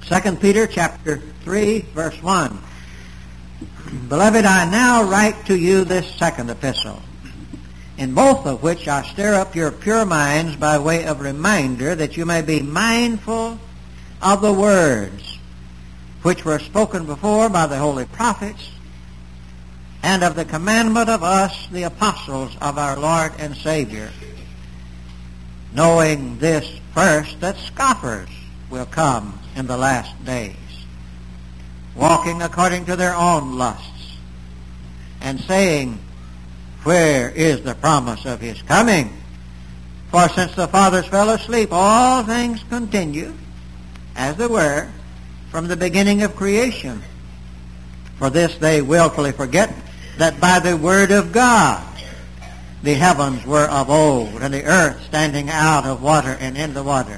2 Peter chapter 3, verse 1. Beloved, I now write to you this second epistle, in both of which I stir up your pure minds by way of reminder, that you may be mindful of the words which were spoken before by the holy prophets, and of the commandment of us, the apostles of our Lord and Savior, knowing this first, that scoffers will come in the last days, walking according to their own lusts, and saying, where is the promise of his coming? For since the fathers fell asleep, all things continue as they were from the beginning of creation. For this they willfully forget that by the word of God the heavens were of old, and the earth standing out of water and in the water,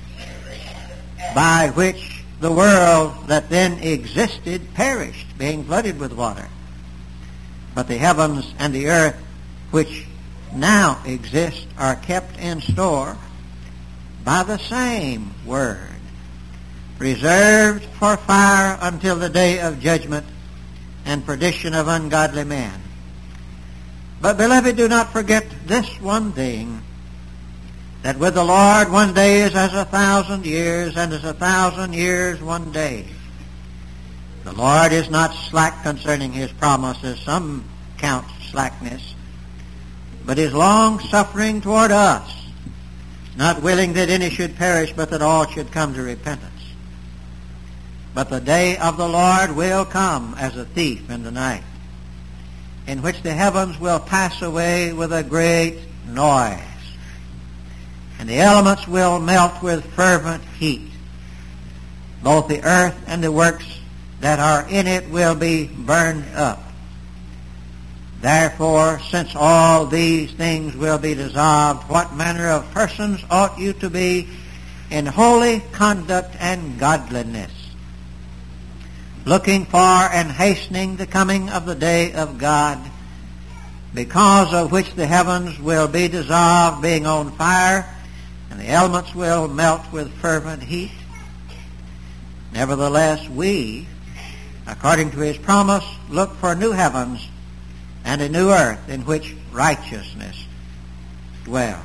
by which the world that then existed perished, being flooded with water. But the heavens and the earth which now exist are kept in store by the same word, reserved for fire until the day of judgment and perdition of ungodly men. But, beloved, do not forget this one thing, that with the Lord 1 day is as 1,000 years, and as 1,000 years 1 day. The Lord is not slack concerning his promise, as some count slackness, but is long-suffering toward us, not willing that any should perish, but that all should come to repentance. But the day of the Lord will come as a thief in the night, in which the heavens will pass away with a great noise, and the elements will melt with fervent heat. Both the earth and the works that are in it will be burned up. Therefore, since all these things will be dissolved, what manner of persons ought you to be in holy conduct and godliness, looking for and hastening the coming of the day of God, because of which the heavens will be dissolved, being on fire, and the elements will melt with fervent heat? Nevertheless, we, according to his promise, look for new heavens and a new earth in which righteousness dwells.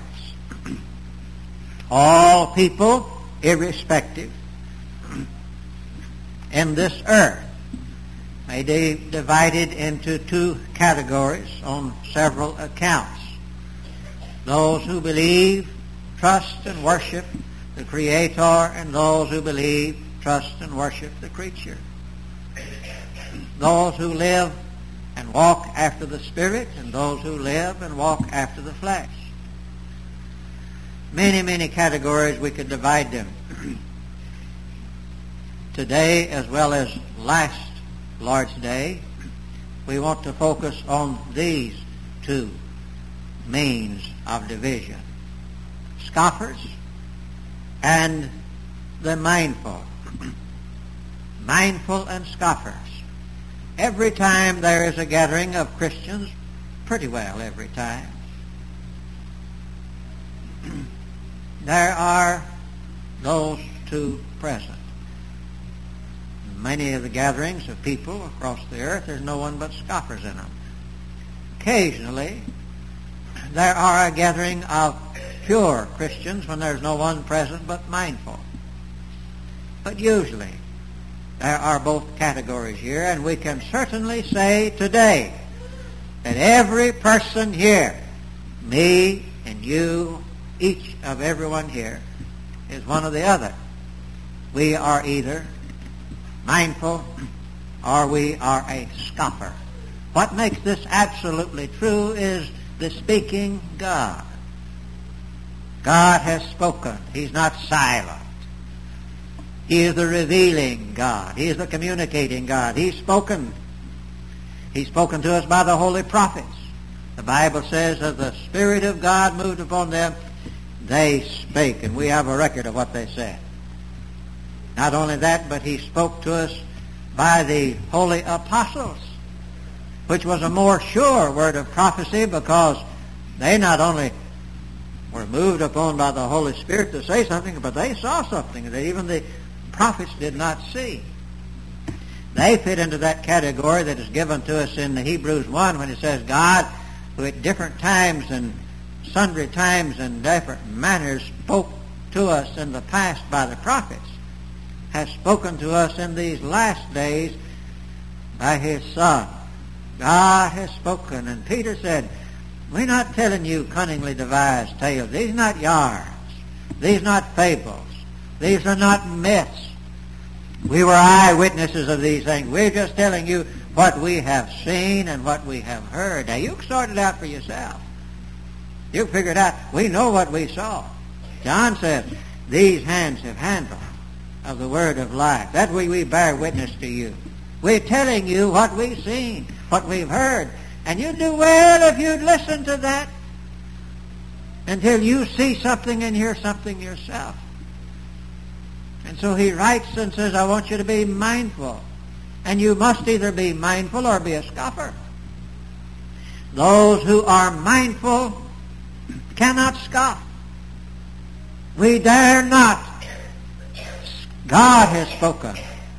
All people, irrespective, in this earth may be divided into two categories on several accounts. Those who believe, trust, and worship the Creator, and those who believe, trust, and worship the creature. Those who live and walk after the Spirit, and those who live and walk after the flesh. Many, many categories we could divide them. Today, as well as last Lord's Day, we want to focus on these two means of division: scoffers and the mindful. Mindful and scoffers. Every time there is a gathering of Christians, pretty well every time, there are those two present. Many of the gatherings of people across the earth, there's no one but scoffers in them. Occasionally, there are a gathering of pure Christians when there's no one present but mindful. But usually, there are both categories here, and we can certainly say today that every person here, me and you, each of everyone here, is one or the other. We are either mindful or we are a scoffer. What makes this absolutely true is the speaking God. God has spoken. He's not silent. He is the revealing God. He is the communicating God. He's spoken. He's spoken to us by the holy prophets. The Bible says, as the Spirit of God moved upon them, they spake, and we have a record of what they said. Not only that, but he spoke to us by the holy apostles, which was a more sure word of prophecy, because they not only were moved upon by the Holy Spirit to say something, but they saw something. Even the prophets did not see. They fit into that category that is given to us in the Hebrews 1 when it says God, who at different times and sundry times and different manners spoke to us in the past by the prophets, has spoken to us in these last days by His Son. God has spoken. And Peter said, we're not telling you cunningly devised tales. These are not yarns. These are not fables. These are not myths. We were eyewitnesses of these things. We're just telling you what we have seen and what we have heard. Now, you can sort it out for yourself. You can figure it out. We know what we saw. John says, these hands have handled of the word of life. That way we bear witness to you. We're telling you what we've seen, what we've heard. And you'd do well if you'd listen to that until you see something and hear something yourself. And so he writes and says, I want you to be mindful. And you must either be mindful or be a scoffer. Those who are mindful cannot scoff. We dare not. God has spoken.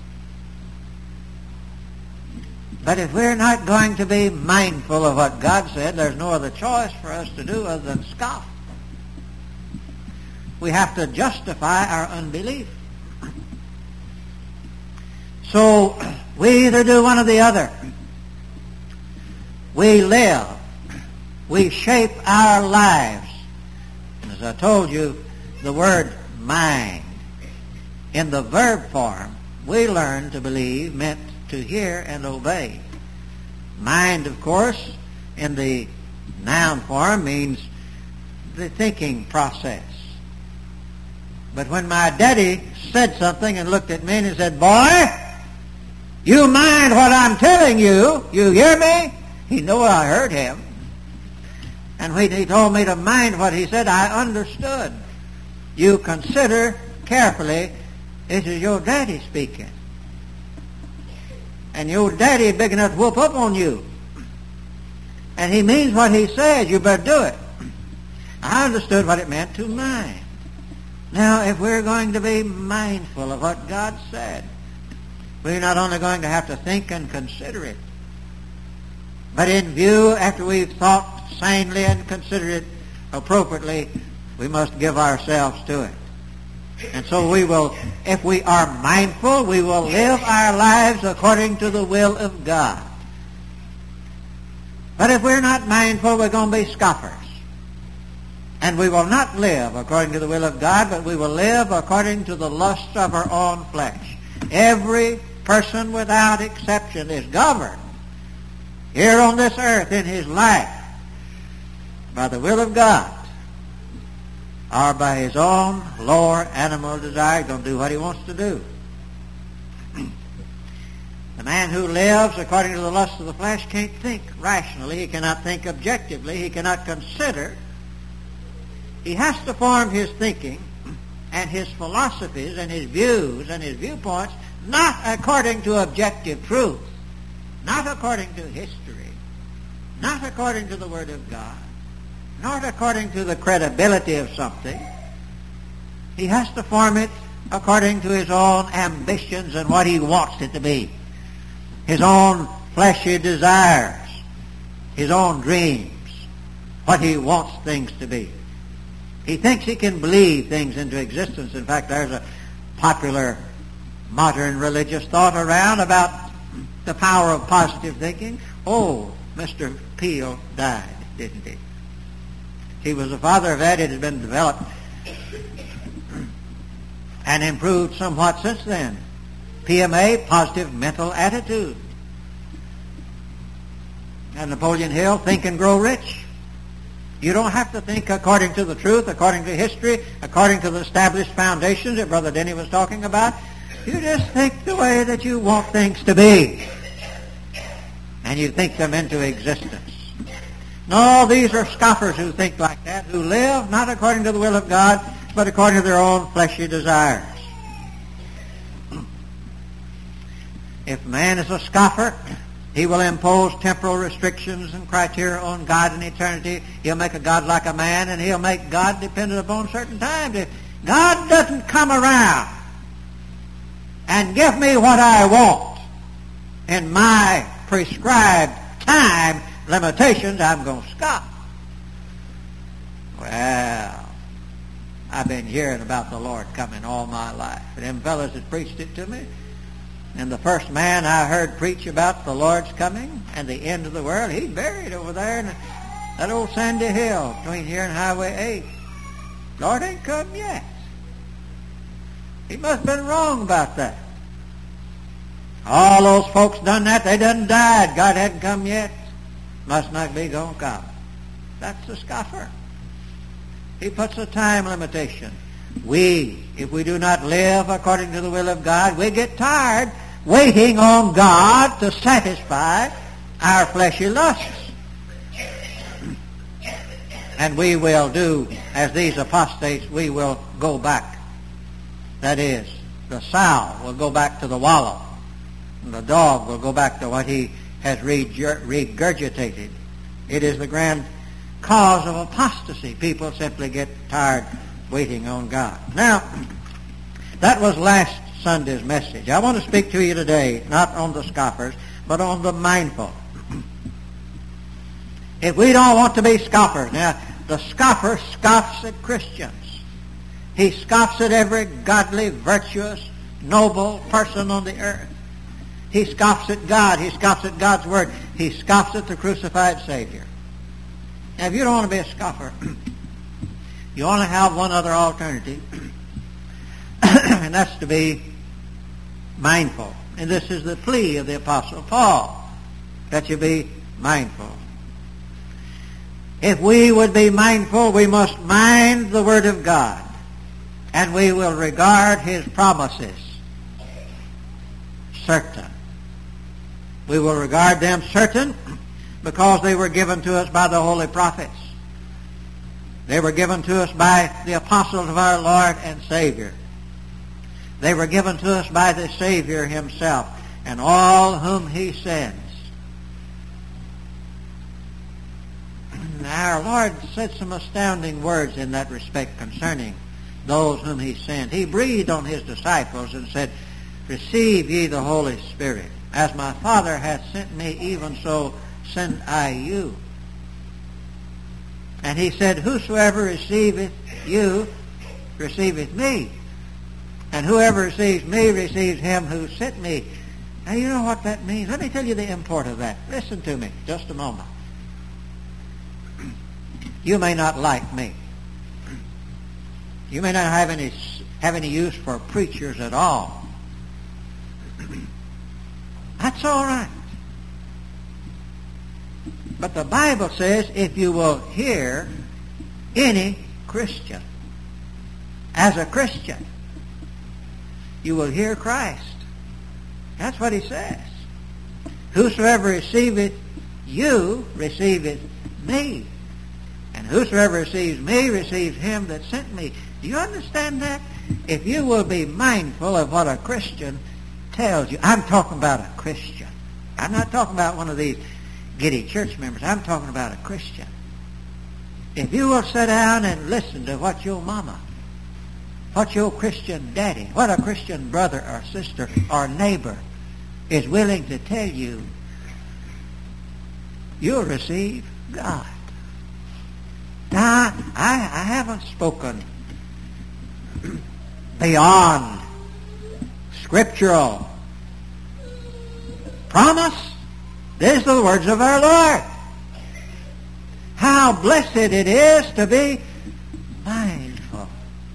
But if we're not going to be mindful of what God said, there's no other choice for us to do other than scoff. We have to justify our unbelief. So we either do one or the other. We live. We shape our lives. And as I told you, the word mind, in the verb form, we learn to believe meant to hear and obey. Mind, of course, in the noun form means the thinking process. But when my daddy said something and looked at me and he said, boy, you mind what I'm telling you. You hear me? He knew I heard him. And when he told me to mind what he said, I understood. You consider carefully, this is your daddy speaking. And your daddy is big enough to whoop up on you. And he means what he says. You better do it. I understood what it meant to mind. Now, if we're going to be mindful of what God said, we're not only going to have to think and consider it, but in view, after we've thought sanely and considered it appropriately, we must give ourselves to it. And so we will, if we are mindful, we will live our lives according to the will of God. But if we're not mindful, we're going to be scoffers. And we will not live according to the will of God, but we will live according to the lusts of our own flesh. Every person without exception is governed here on this earth in his life by the will of God or by his own lower animal desire. He's going to do what he wants to do. The man who lives according to the lust of the flesh can't think rationally. He cannot think objectively. He cannot consider. He has to form his thinking and his philosophies and his views and his viewpoints not according to objective truth, not according to history, not according to the Word of God, not according to the credibility of something. He has to form it according to his own ambitions and what he wants it to be, his own fleshy desires, his own dreams, what he wants things to be. He thinks he can believe things into existence. In fact, there's a popular modern religious thought around about the power of positive thinking. Oh, Mr. Peel died, didn't he? He was the father of that. It has been developed and improved somewhat since then. PMA, positive mental attitude. And Napoleon Hill, Think and Grow Rich. You don't have to think according to the truth, according to history, according to the established foundations that Brother Denny was talking about. You just think the way that you want things to be. And you think them into existence. No, these are scoffers who think like that, who live not according to the will of God, but according to their own fleshly desires. If man is a scoffer, he will impose temporal restrictions and criteria on God and eternity. He'll make a God like a man, and he'll make God dependent upon certain times. If God doesn't come around and give me what I want in my prescribed time limitations, I'm going to scoff. Well, I've been hearing about the Lord coming all my life. And them fellas that preached it to me. And the first man I heard preach about the Lord's coming and the end of the world, he's buried over there in that old sandy hill between here and Highway 8. Lord ain't come yet. He must have been wrong about that. All those folks done that, they done died. God hadn't come yet. Must not be going to come. That's the scoffer. He puts a time limitation. If we do not live according to the will of God, we get tired waiting on God to satisfy our fleshy lusts. And we will do, as these apostates, we will go back. That is, the sow will go back to the wallow. And the dog will go back to what he has regurgitated. It is the grand cause of apostasy. People simply get tired waiting on God. Now, that was last Sunday's message. I want to speak to you today, not on the scoffers, but on the mindful. If we don't want to be scoffers, now, the scoffer scoffs at Christians. He scoffs at every godly, virtuous, noble person on the earth. He scoffs at God. He scoffs at God's Word. He scoffs at the crucified Savior. Now, if you don't want to be a scoffer, you only have one other alternative, and that's to be mindful. And this is the plea of the Apostle Paul, that you be mindful. If we would be mindful, we must mind the Word of God, and we will regard His promises certain. We will regard them certain because they were given to us by the holy prophets. They were given to us by the apostles of our Lord and Savior. They were given to us by the Savior Himself and all whom He sends. Our Lord said some astounding words in that respect concerning those whom He sent. He breathed on His disciples and said, "Receive ye the Holy Spirit. As my Father hath sent me, even so send I you." And He said, "Whosoever receiveth you, receiveth me. And whoever receives me, receives Him who sent me." Now, you know what that means? Let me tell you the import of that. Listen to me just a moment. You may not like me. You may not have any use for preachers at all. That's all right. But the Bible says if you will hear any Christian as a Christian, you will hear Christ. That's what He says. Whosoever receiveth you, receiveth me. And whosoever receives me, receives Him that sent me. Do you understand that? If you will be mindful of what a Christian tells you. I'm talking about a Christian. I'm not talking about one of these giddy church members. I'm talking about a Christian. If you will sit down and listen to what your mama, what your Christian daddy, what a Christian brother or sister or neighbor is willing to tell you, you'll receive God. Now, I haven't spoken beyond scriptural promise. These are the words of our Lord. How blessed it is to be mindful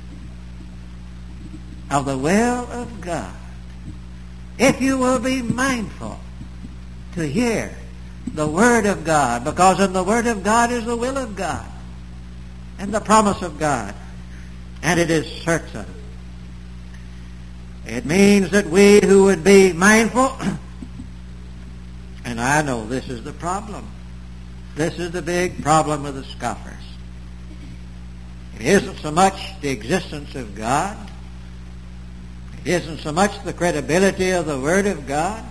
of the will of God. If you will be mindful to hear the Word of God, because in the Word of God is the will of God and the promise of God, and it is certain. It means that we who would be mindful, and I know this is the problem. This is the big problem with the scoffers. It isn't so much the existence of God. It isn't so much the credibility of the Word of God.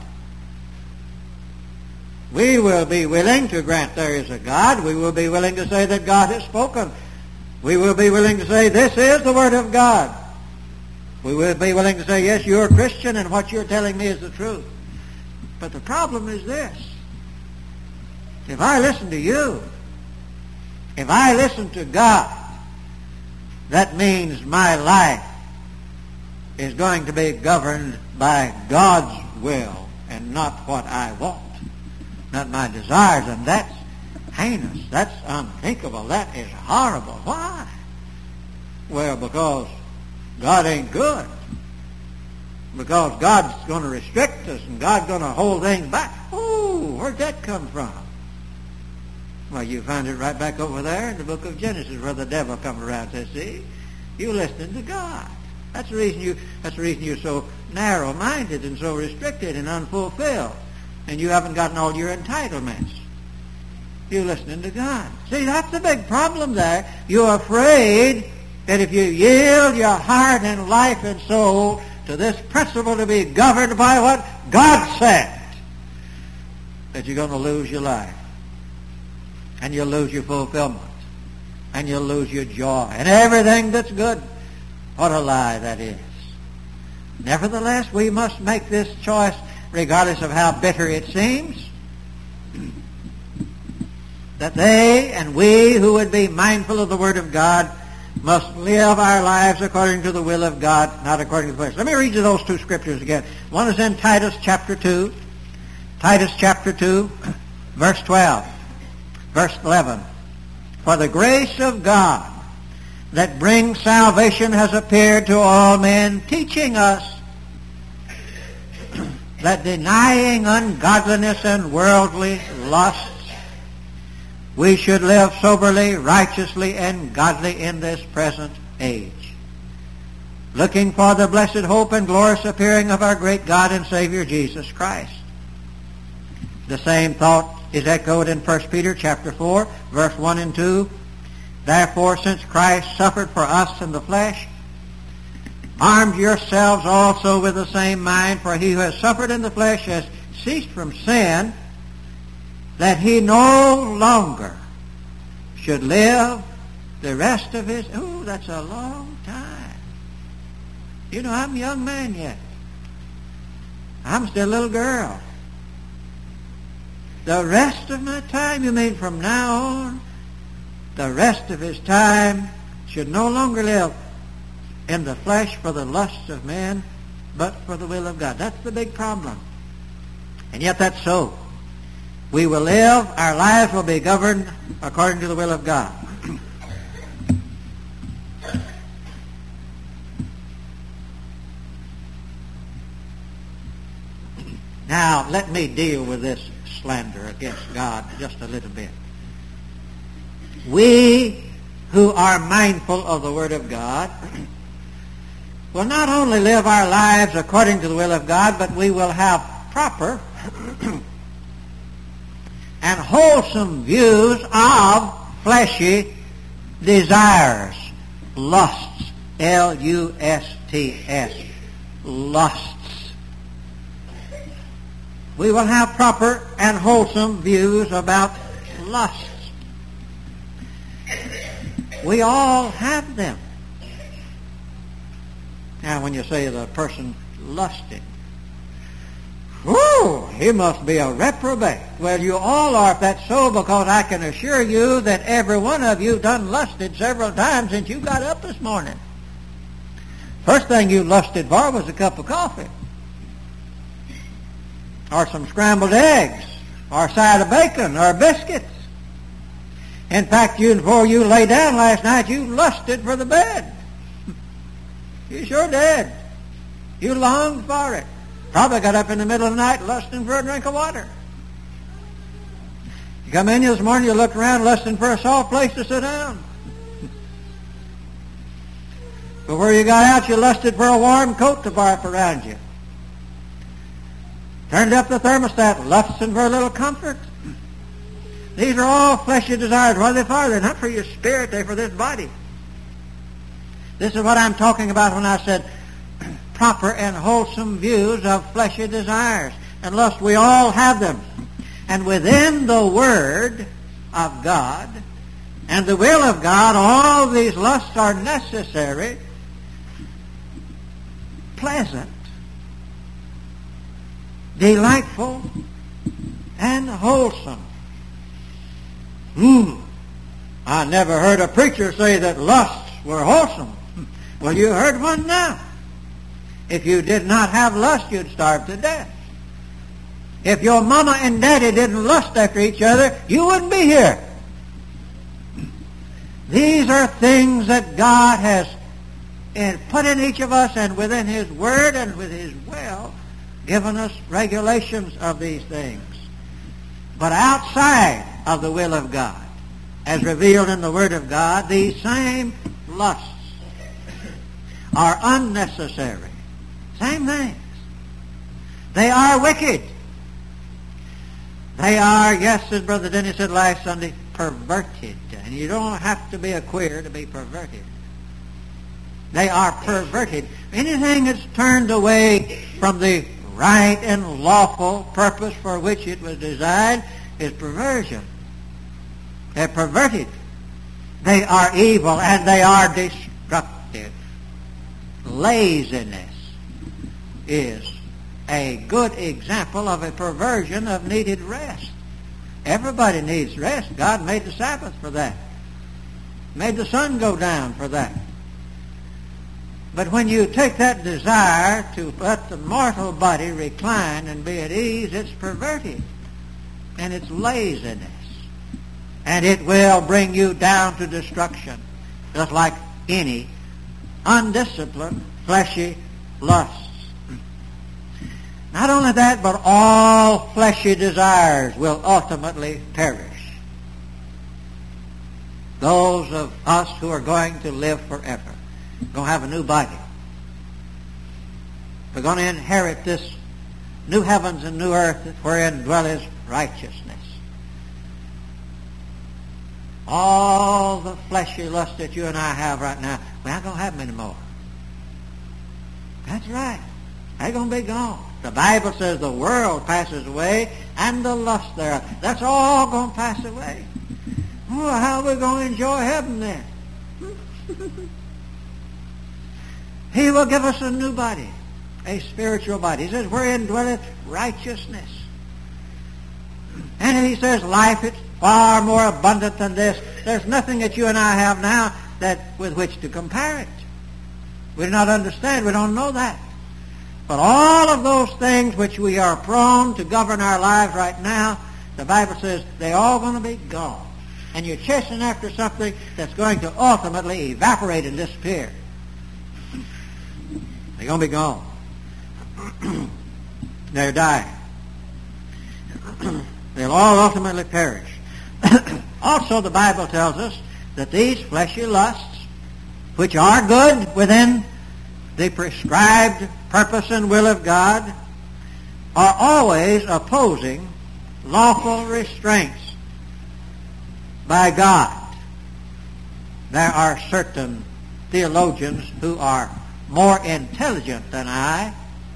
We will be willing to grant there is a God. We will be willing to say that God has spoken. We will be willing to say this is the Word of God. We will be willing to say, yes, you're a Christian and what you're telling me is the truth. But the problem is this. If I listen to you, if I listen to God, that means my life is going to be governed by God's will and not what I want, not my desires. And that's heinous. That's unthinkable. That is horrible. Why? Well, because God ain't good. Because God's going to restrict us and God's going to hold things back. Oh, where'd that come from? Well, you find it right back over there in the book of Genesis where the devil comes around and says, see, you listening to God. That's the reason you're so narrow-minded and so restricted and unfulfilled. And you haven't gotten all your entitlements. You're listening to God. See, that's the big problem there. You're afraid that if you yield your heart and life and soul to this principle to be governed by what God said, that you're going to lose your life. And you'll lose your fulfillment. And you'll lose your joy. And everything that's good. What a lie that is. Nevertheless, we must make this choice regardless of how bitter it seems. That they and we who would be mindful of the Word of God must live our lives according to the will of God, not according to the flesh. Let me read you those two scriptures again. One is in Titus chapter 2. Titus chapter 2, verse 12. Verse 11. For the grace of God that brings salvation has appeared to all men, teaching us that denying ungodliness and worldly lusts, we should live soberly, righteously, and godly in this present age, looking for the blessed hope and glorious appearing of our great God and Savior Jesus Christ. The same thought is echoed in 1 Peter chapter 4, verse 1 and 2. Therefore, since Christ suffered for us in the flesh, arm yourselves also with the same mind, for he who has suffered in the flesh has ceased from sin, that he no longer should live the rest of his... Oh, that's a long time. You know, I'm a young man yet. I'm still a little girl. The rest of my time, you mean from now on? The rest of his time should no longer live in the flesh for the lusts of men, but for the will of God. That's the big problem. And yet that's so. We will live, our lives will be governed according to the will of God. Now, let me deal with this slander against God just a little bit. We who are mindful of the Word of God will not only live our lives according to the will of God, but we will have proper and wholesome views of fleshy desires. Lusts. L-U-S-T-S. Lusts. We will have proper and wholesome views about lusts. We all have them. Now, when you say the person lusting, whoo, he must be a reprobate. Well, you all are if that's so, because I can assure you that every one of you done lusted several times since you got up this morning. First thing you lusted for was a cup of coffee, or some scrambled eggs, or a side of bacon, or biscuits. In fact, before you lay down last night, you lusted for the bed. You sure did. You longed for it. Probably got up in the middle of the night lusting for a drink of water. You come in this morning, you look around lusting for a soft place to sit down. Before you got out, you lusted for a warm coat to barf around you. Turned up the thermostat, lusting for a little comfort. These are all fleshly desires. What are they for? They're not for your spirit, they're for this body. This is what I'm talking about when I said proper and wholesome views of fleshly desires and lust. We all have them. And within the Word of God and the will of God, all these lusts are necessary pleasant, delightful, and wholesome. I never heard a preacher say that lusts were wholesome. Well, you heard one now. If you did not have lust, you'd starve to death. If your mama and daddy didn't lust after each other, you wouldn't be here. These are things that God has put in each of us, and within His Word and with His will, given us regulations of these things. But outside of the will of God, as revealed in the Word of God, these same lusts are unnecessary. Same things. They are wicked. They are, yes, as Brother Denny said last Sunday, perverted. And you don't have to be a queer to be perverted. They are perverted. Anything that's turned away from the right and lawful purpose for which it was designed is perversion. They're perverted. They are evil and they are destructive. Laziness is a good example of a perversion of needed rest. Everybody needs rest. God made the Sabbath for that. Made the sun go down for that. But when you take that desire to let the mortal body recline and be at ease, it's perverted. And it's laziness. And it will bring you down to destruction, just like any undisciplined, fleshy lusts. Not only that, but all fleshy desires will ultimately perish. Those of us who are going to live forever, going to have a new body. We're going to inherit this new heavens and new earth wherein dwelleth righteousness. All the fleshy lusts that you and I have right now, we're not going to have them anymore. That's right. They're going to be gone. The Bible says the world passes away and the lust thereof. That's all going to pass away. Well, how are we going to enjoy heaven then? He will give us a new body, a spiritual body. He says, wherein dwelleth righteousness. And he says, life is far more abundant than this. There's nothing that you and I have now that with which to compare it. We do not understand. We don't know that. But all of those things which we are prone to govern our lives right now, the Bible says they're all going to be gone. And you're chasing after something that's going to ultimately evaporate and disappear. They're going to be gone. They're dying. They'll all ultimately perish. Also, the Bible tells us that these fleshy lusts, which are good within the prescribed purpose and will of God, are always opposing lawful restraints by God. There are certain theologians who are more intelligent than I,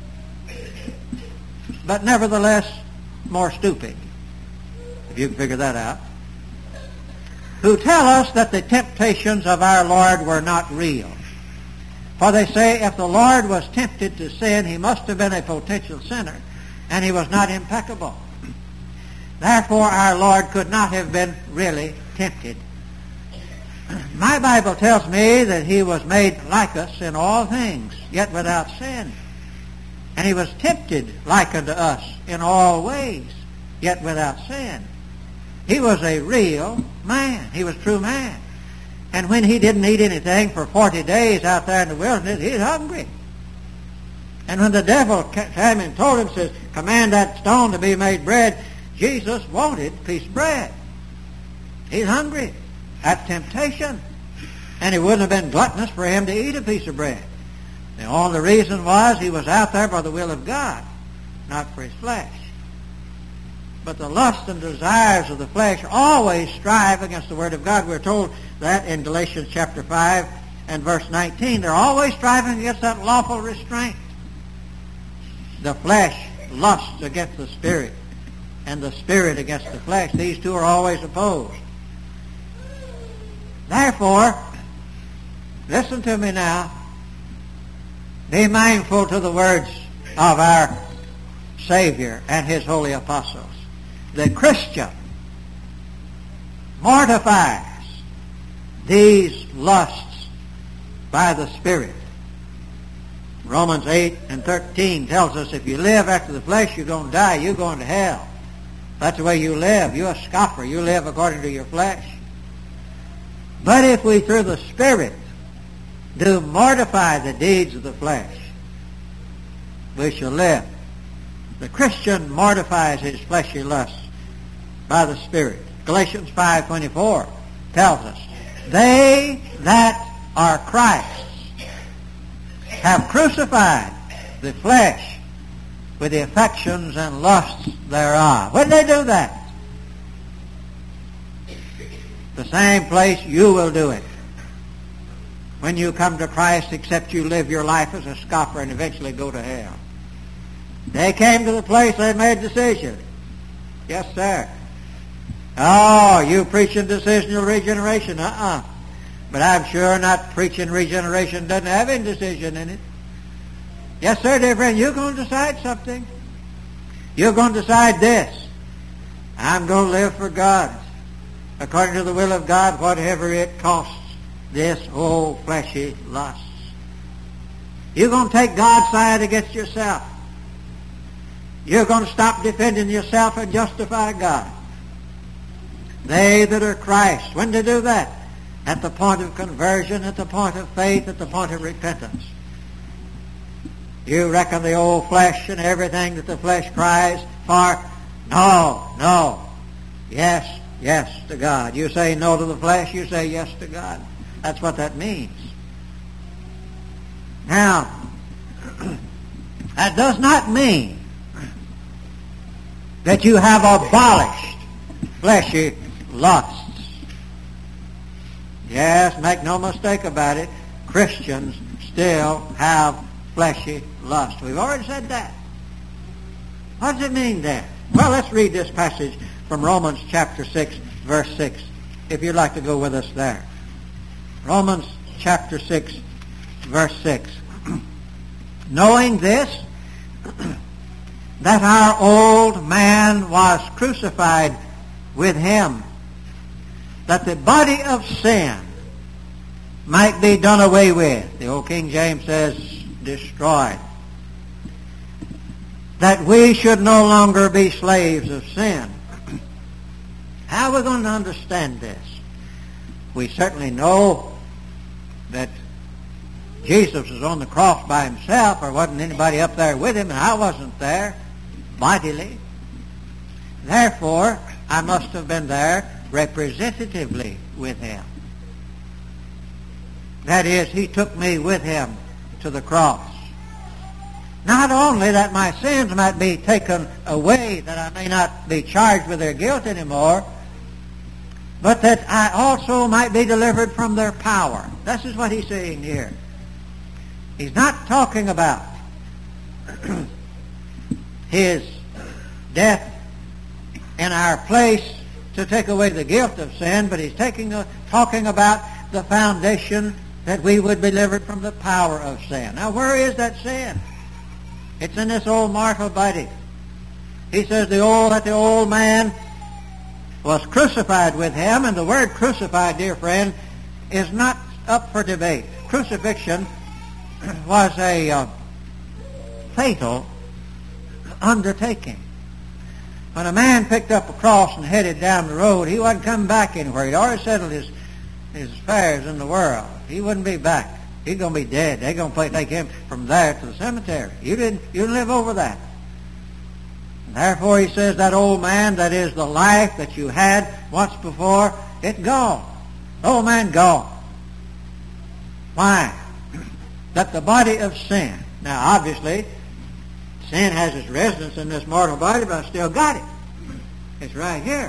but nevertheless more stupid, if you can figure that out, who tell us that the temptations of our Lord were not real. For they say if the Lord was tempted to sin, he must have been a potential sinner, and he was not impeccable. Therefore, our Lord could not have been really tempted. My Bible tells me that he was made like us in all things, yet without sin. And he was tempted like unto us in all ways, yet without sin. He was a real man. He was true man. And when he didn't eat anything for 40 days out there in the wilderness, he was hungry. And when the devil came and told him, says, command that stone to be made bread, Jesus wanted a piece of bread. He's hungry. That's temptation. And it wouldn't have been gluttonous for him to eat a piece of bread. The only reason was he was out there by the will of God, not for his flesh. But the lusts and desires of the flesh always strive against the Word of God. We're told that in Galatians chapter 5 and verse 19. They're always striving against that lawful restraint. The flesh lusts against the Spirit, and the Spirit against the flesh. These two are always opposed. Therefore, listen to me now. Be mindful to the words of our Savior and His holy apostles. The Christian mortifies these lusts by the Spirit. Romans 8 and 13 tells us if you live after the flesh, you're going to die. You're going to hell. That's the way you live. You're a scoffer. You live according to your flesh. But if we, through the Spirit, do mortify the deeds of the flesh, we shall live. The Christian mortifies his fleshly lusts by the Spirit. Galatians 5:24 tells us, they that are Christ's have crucified the flesh with the affections and lusts thereof. When did they do that? The same place you will do it. When you come to Christ, except you live your life as a scoffer and eventually go to hell. They came to the place they made a decision. Yes, sir. Oh, you preaching decisional regeneration? But I'm sure not preaching regeneration doesn't have any decision in it. Yes, sir, dear friend, you're going to decide something. You're going to decide this. I'm going to live for God, according to the will of God, whatever it costs this old fleshy lusts. You're going to take God's side against yourself. You're going to stop defending yourself and justify God. They that are Christ, when to do that? At the point of conversion, at the point of faith, at the point of repentance. You reckon the old flesh and everything that the flesh cries for? No. Yes to God. You say no to the flesh, you say yes to God. That's what that means. Now, that does not mean that you have abolished fleshy lusts. Yes, make no mistake about it, Christians still have fleshy lust. We've already said that. What does it mean then? Well, let's read this passage from Romans chapter 6, verse 6, if you'd like to go with us there. Romans chapter 6, verse 6. Knowing this, that our old man was crucified with him, that the body of sin might be done away with. The old King James says destroyed. That we should no longer be slaves of sin. How are we going to understand this? We certainly know that Jesus was on the cross by himself, or wasn't anybody up there with him, and I wasn't there bodily. Therefore, I must have been there representatively with him. That is, he took me with him to the cross. Not only that my sins might be taken away, that I may not be charged with their guilt anymore, but that I also might be delivered from their power. This is what he's saying here. He's not talking about his death in our place to take away the guilt of sin, but he's talking about the foundation that we would be delivered from the power of sin. Now, where is that sin? It's in this old mortal body. He says that the old man was crucified with him, and the word crucified, dear friend, is not up for debate. Crucifixion was a fatal undertaking. When a man picked up a cross and headed down the road, he wasn't coming back anywhere. He'd already settled his affairs in the world. He wouldn't be back. He's going to be dead. They're going to take him from there to the cemetery. You didn't live over that. And therefore, he says that old man, that is the life that you had once before, it's gone. The old man gone. Why? That the body of sin. Now, obviously, sin has its residence in this mortal body, but I still got it. It's right here.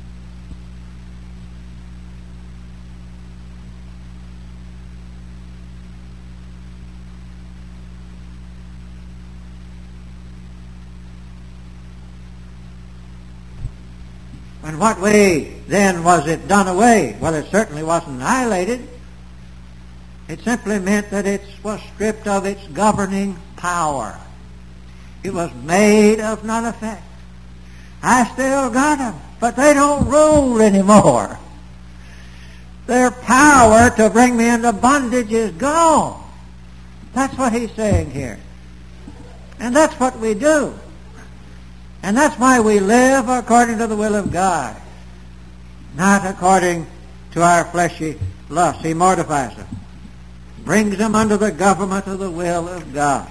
And what way then was it done away? Well, it certainly wasn't annihilated. It simply meant that it was stripped of its governing power. It was made of none effect. I still got them, but they don't rule anymore. Their power to bring me into bondage is gone. That's what he's saying here. And that's what we do. And that's why we live according to the will of God, not according to our fleshy lusts. He mortifies them, brings them under the government of the will of God.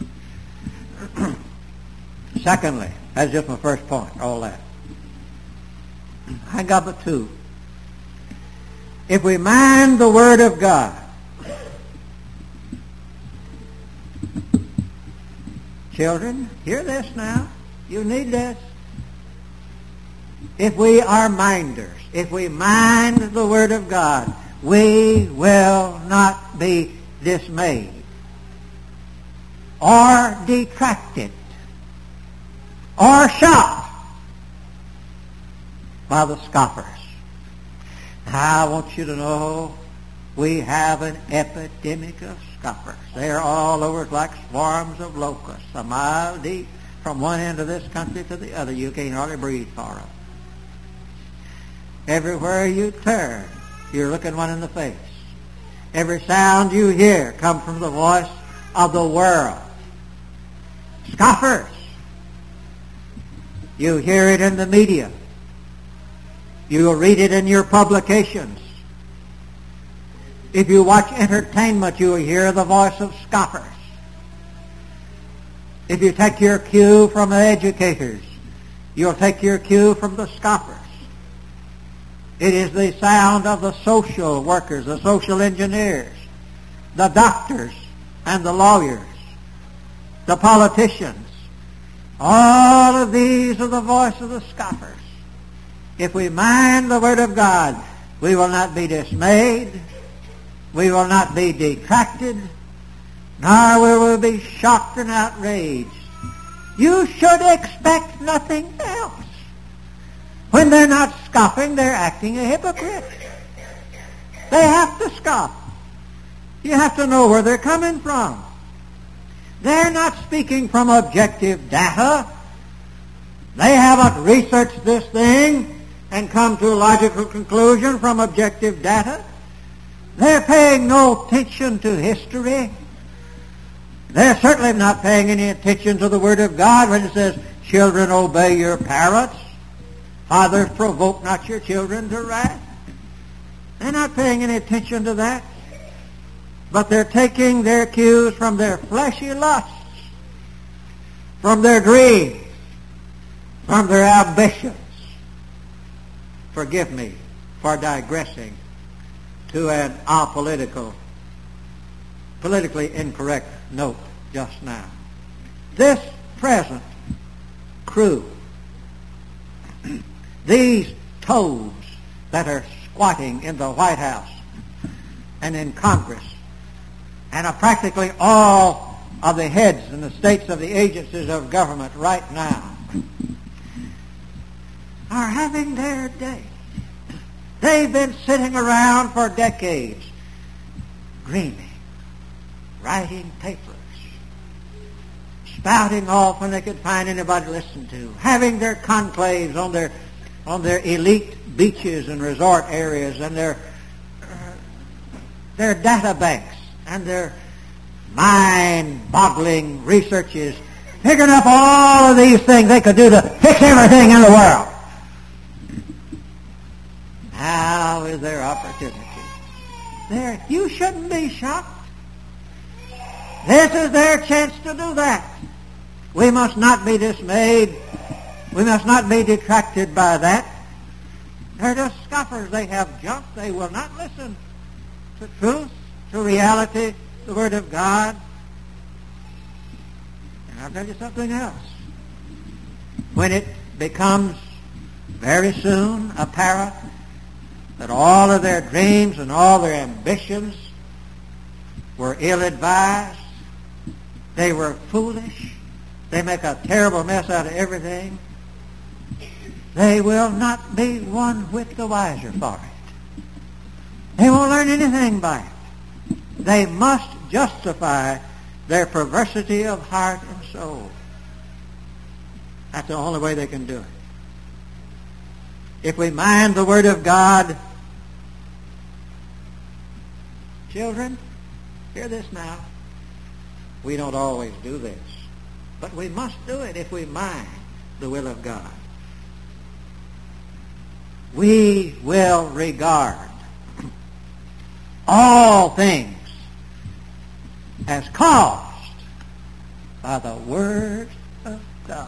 Secondly, that's just my first point, all that. I got but two. If we mind the Word of God, children, hear this now. You need this. If we are minders, if we mind the Word of God, we will not be dismayed or detracted or shocked by the scoffers. I want you to know we have an epidemic of scoffers. They're all over like swarms of locusts, a mile deep from one end of this country to the other. You can't hardly breathe for them. Everywhere you turn, you're looking one in the face. Every sound you hear comes from the voice of the world. Scoffers. You hear it in the media. You will read it in your publications. If you watch entertainment, you will hear the voice of scoffers. If you take your cue from the educators, you'll take your cue from the scoffers. It is the sound of the social workers, the social engineers, the doctors and the lawyers, the politicians. All of these are the voice of the scoffers. If we mind the Word of God, we will not be dismayed, we will not be detracted, nor will we be shocked and outraged. You should expect nothing else. When they're not scoffing, they're acting a hypocrite. They have to scoff. You have to know where they're coming from. They're not speaking from objective data. They haven't researched this thing and come to a logical conclusion from objective data. They're paying no attention to history. They're certainly not paying any attention to the Word of God when it says, children, obey your parents. Fathers, provoke not your children to wrath. They're not paying any attention to that. But they're taking their cues from their fleshy lusts, from their dreams, from their ambitions. Forgive me for digressing to an politically incorrect note just now. This present crew, these toads that are squatting in the White House and in Congress, and are practically all of the heads and the states of the agencies of government right now, are having their day. They've been sitting around for decades, dreaming, writing papers, spouting off when they could find anybody to listen to, having their conclaves on their elite beaches and resort areas, and their data banks and their mind-boggling researches, picking up all of these things they could do to fix everything in the world. Now is their opportunity. You shouldn't be shocked. This is their chance to do that. We must not be dismayed. We must not be detracted by that. They're just scoffers. They have junk. They will not listen to truth, to reality, the Word of God. And I'll tell you something else. When it becomes very soon apparent that all of their dreams and all their ambitions were ill-advised, they were foolish, they make a terrible mess out of everything, they will not be one whit the wiser for it. They won't learn anything by it. They must justify their perversity of heart and soul. That's the only way they can do it. If we mind the Word of God, children, hear this now. We don't always do this, but we must do it if we mind the will of God. We will regard all things as caused by the Word of God.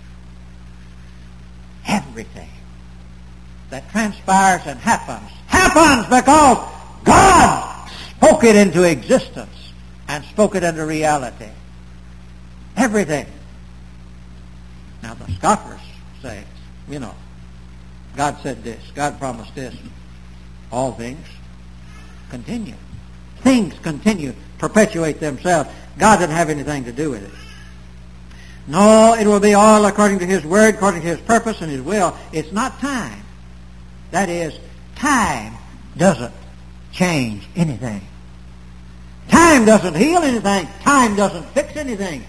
Everything that transpires and happens because God spoke it into existence and spoke it into reality. Everything. Now the scoffers say, God said this, God promised this. All things continue. Things continue, perpetuate themselves. God didn't have anything to do with it. No, it will be all according to His Word, according to His purpose and His will. It's not time. That is, time doesn't change anything. Time doesn't heal anything. Time doesn't fix anything.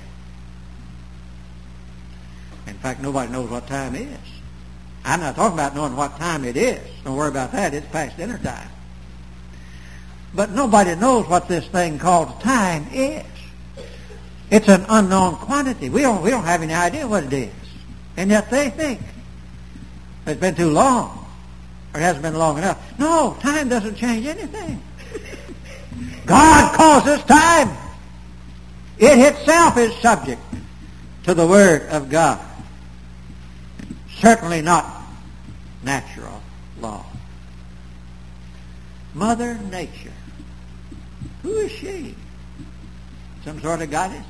In fact, nobody knows what time is. I'm not talking about knowing what time it is. Don't worry about that. It's past dinner time. But nobody knows what this thing called time is. It's an unknown quantity. We don't have any idea what it is. And yet they think it's been too long. Or it hasn't been long enough. No, time doesn't change anything. God causes time. It itself is subject to the Word of God. Certainly not natural law. Mother Nature. Who is she? Some sort of goddess?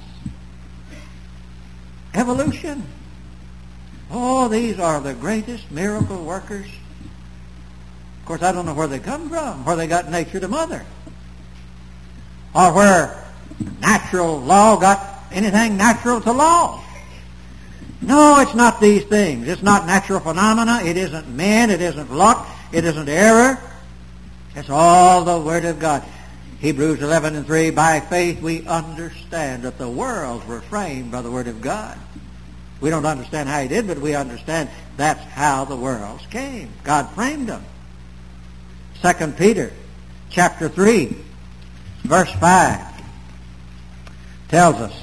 Evolution. Oh, these are the greatest miracle workers. Of course, I don't know where they come from, where they got nature to mother. Or where natural law got anything natural to law. No, it's not these things. It's not natural phenomena. It isn't men. It isn't luck. It isn't error. It's all the Word of God. Hebrews 11:3, by faith we understand that the worlds were framed by the Word of God. We don't understand how He did, but we understand that's how the worlds came. God framed them. 2 Peter chapter 3, verse 5 tells us,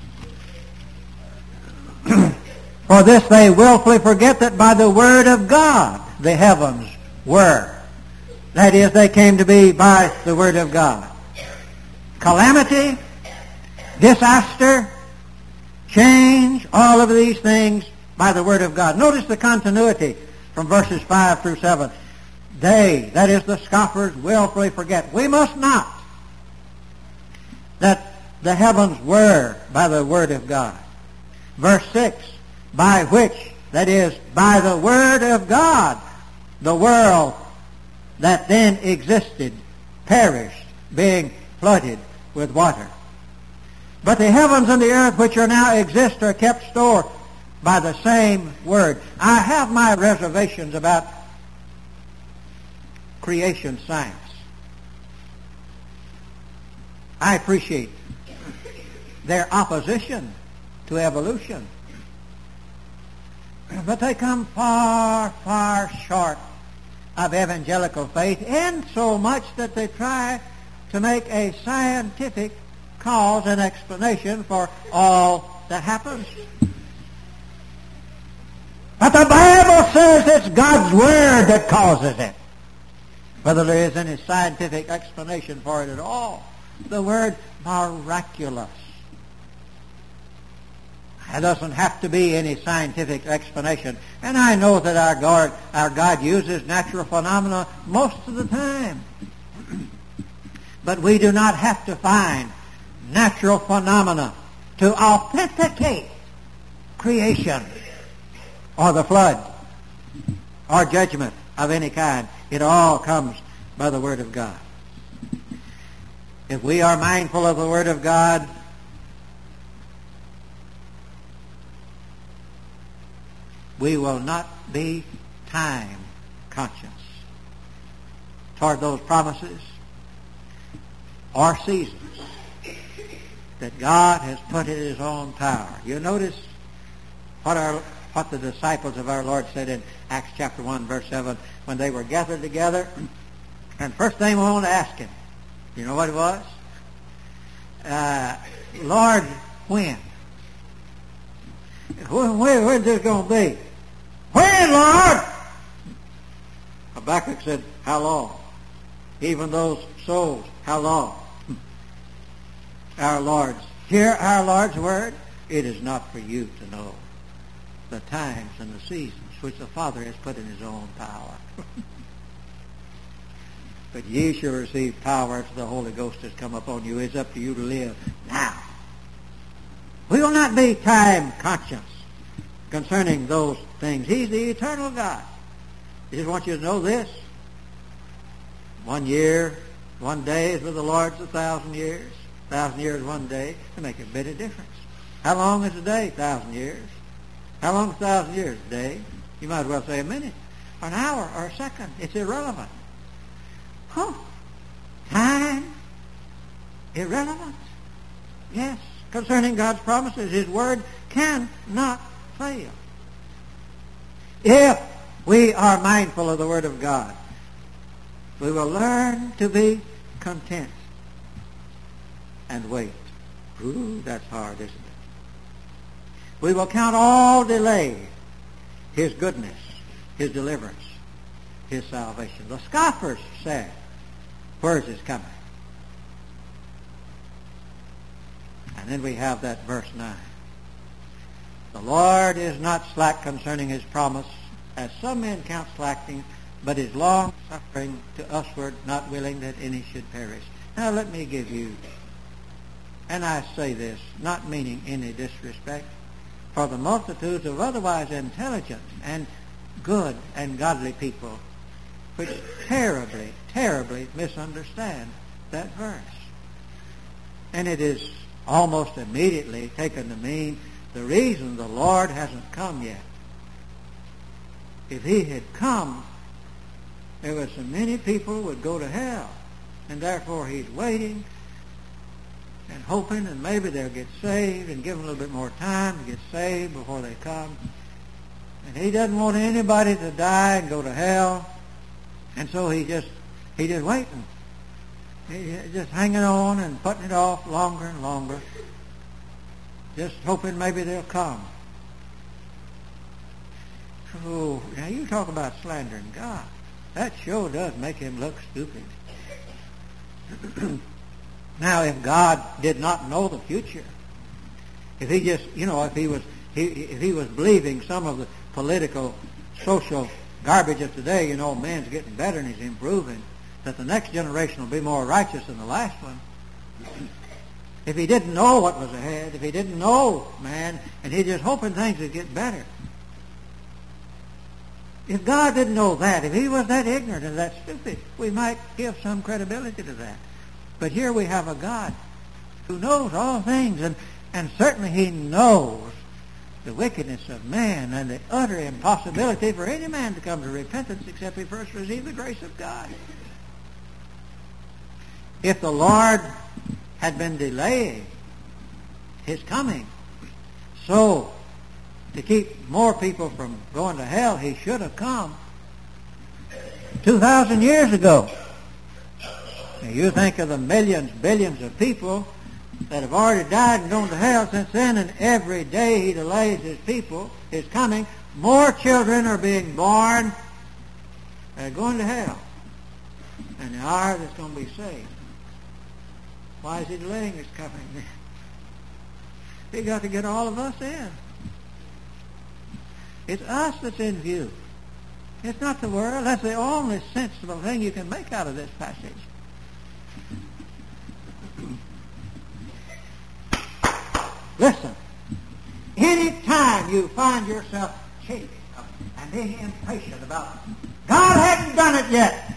for this they willfully forget that by the Word of God the heavens were. That is, they came to be by the Word of God. Calamity, disaster, change, all of these things by the Word of God. Notice the continuity from verses 5 through 7. They, that is the scoffers, willfully forget. We must not. That the heavens were by the Word of God. Verse 6, by which, that is, by the Word of God, the world that then existed perished, being flooded with water. But the heavens and the earth which are now exist are kept store by the same Word. I have my reservations about creation science. I appreciate their opposition to evolution. But they come far, far short of evangelical faith, in so much that they try to make a scientific cause and explanation for all that happens. But the Bible says it's God's Word that causes it. Whether there is any scientific explanation for it at all. The word miraculous. There doesn't have to be any scientific explanation. And I know that our God uses natural phenomena most of the time. But we do not have to find natural phenomena to authenticate creation or the flood or judgment of any kind. It all comes by the Word of God. If we are mindful of the Word of God, we will not be time conscious toward those promises or seasons that God has put in His own power. You notice what the disciples of our Lord said in Acts chapter 1, verse 7, when they were gathered together, and first thing we want to ask Him, you know what it was? Lord, when? When's this going to be? When, Lord? Habakkuk said, how long? Even those souls, how long? Hear our Lord's word. It is not for you to know the times and the seasons which the Father has put in His own power. But ye shall receive power after the Holy Ghost has come upon you. It's up to you to live now. We will not be time conscious concerning those things. He's the eternal God. I just want you to know this. 1 year, 1 day is with the Lord's 1,000 years. 1,000 years, 1 day. They make a bit of difference. How long is a day? 1,000 years. How long is 1,000 years? A day. You might as well say a minute, or an hour, or a second. It's irrelevant. Time? Irrelevant? Yes. Concerning God's promises, His word cannot fail. If we are mindful of the word of God, we will learn to be content and wait. Ooh, that's hard, isn't it? We will count all delay His goodness, His deliverance, His salvation. The scoffers said, where is His coming? And then we have that verse 9. The Lord is not slack concerning His promise, as some men count slacking, but is long suffering to usward, not willing that any should perish. Now let me give you, and I say this, not meaning any disrespect, for the multitudes of otherwise intelligent and good and godly people, which terribly, terribly misunderstand that verse. And it is almost immediately taken to mean the reason the Lord hasn't come yet. If He had come, there were so many people would go to hell, and therefore He's waiting and hoping, and maybe they'll get saved, and give them a little bit more time to get saved before they come. And He doesn't want anybody to die and go to hell, and so He's just waiting. He's just hanging on and putting it off longer and longer, just hoping maybe they'll come. Oh, now you talk about slandering God. That sure does make Him look stupid. Now, if God did not know the future, if He just, if He was believing some of the political, social garbage of today, man's getting better and he's improving, that the next generation will be more righteous than the last one. If He didn't know what was ahead, if He didn't know, man, and He's just hoping things would get better. If God didn't know that, if He was that ignorant and that stupid, we might give some credibility to that. But here we have a God who knows all things, and certainly He knows the wickedness of man and the utter impossibility for any man to come to repentance except he first receive the grace of God. If the Lord had been delaying His coming, so to keep more people from going to hell, He should have come 2,000 years ago. Now you think of the millions, billions of people that have already died and gone to hell since then, and every day He delays His people, His coming. More children are being born that are going to hell than there are that's going to be saved. Why is He delaying His coming? He got to get all of us in. It's us that's in view. It's not the world. That's the only sensible thing you can make out of this passage. Listen, any time you find yourself chafing and being impatient about God hadn't done it yet,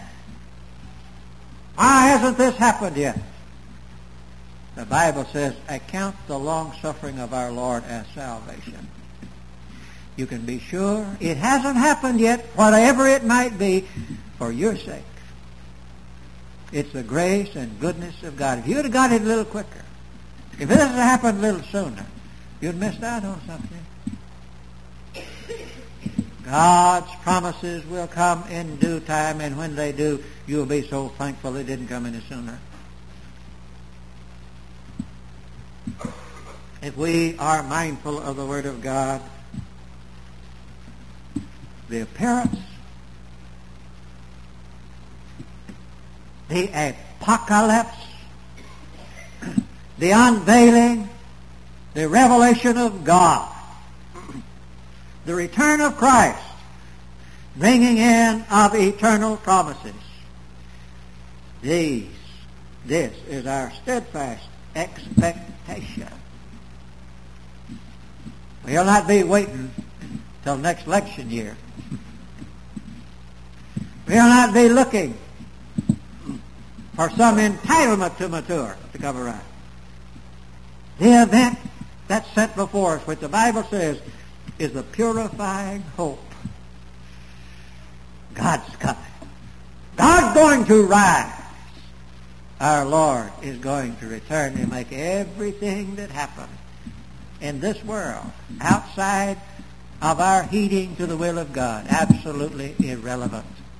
why hasn't this happened yet? The Bible says, account the long-suffering of our Lord as salvation. You can be sure it hasn't happened yet, whatever it might be, for your sake. It's the grace and goodness of God. If you'd have got it a little quicker, if this had happened a little sooner, you'd missed out on something. God's promises will come in due time, and when they do, you'll be so thankful they didn't come any sooner. If we are mindful of the Word of God, the appearance, the apocalypse, the unveiling, the revelation of God, the return of Christ, bringing in of eternal promises. This is our steadfast expectation. We'll not be waiting till next election year. We'll not be looking for some entitlement to mature to come around. The event that's set before us, which the Bible says is the purifying hope. God's coming. God's going to rise. Our Lord is going to return and make everything that happened in this world outside of our heeding to the will of God absolutely irrelevant.